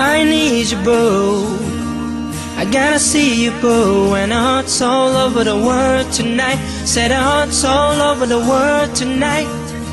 I need you, boo. I gotta see you, boo. And our hearts all over the world tonight. Said our hearts all over the world tonight.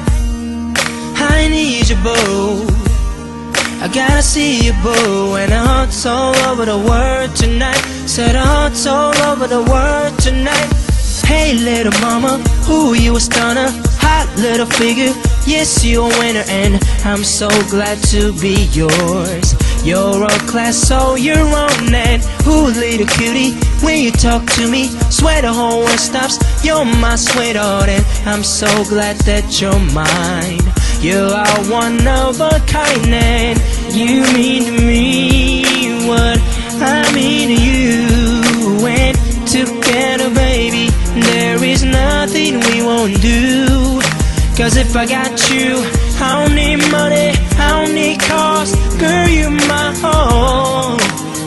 I need you, boo. I gotta see you, boo. And our hearts all over the world tonight. Said our hearts all over the world tonight. Hey little mama, ooh, you a stunner, hot little figure. Yes, you're a winner, and I'm so glad to be yours. You're all class, so you're on that. Ooh, little cutie, when you talk to me, swear the whole world stops. You're my sweetheart, and I'm so glad that you're mine. You are one of a kind, and you mean to me what I mean to you. And together, baby, there is nothing we won't do. Cause if I got you, I don't need money, I don't need cars. Girl, you're my home.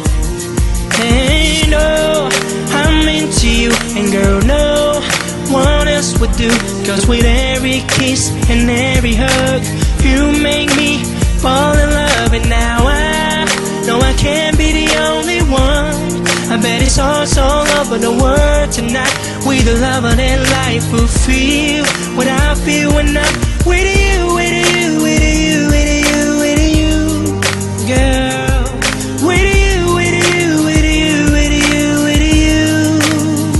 And oh, I'm into you. And girl, no one else would do. Cause with every kiss and every hug, you make me fall in love. And now I know I can't be the only one. I bet it's all over the world tonight. With the love that life will feel. What I feel when I'm with you, with you, with you, with you, with you, girl. With you, with you, with you, with you, with you.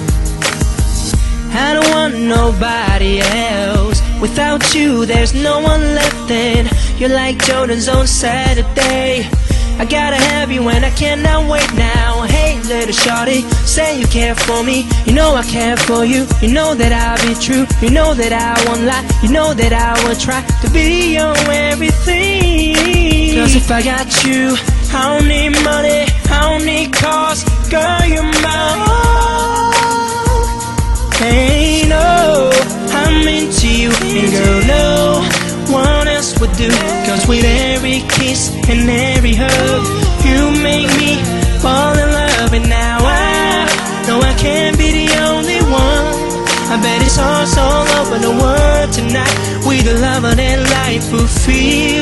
I don't want nobody else. Without you, there's no one left. And you're like Jordan's on Saturday. I gotta have you and I cannot wait now. Hey little shorty, say you care for me. You know I care for you. You know that I'll be true. You know that I won't lie. You know that I will try to be your everything. Cause if I got you, I don't need money, I don't need cars. Girl, you're my all. Hey no, I'm into you. And girl, no one else would do. Cause with every kiss and every hug, you make me fall in love. And now I know I can't be the only one. I bet it's all over the world tonight. With the love that life will feel.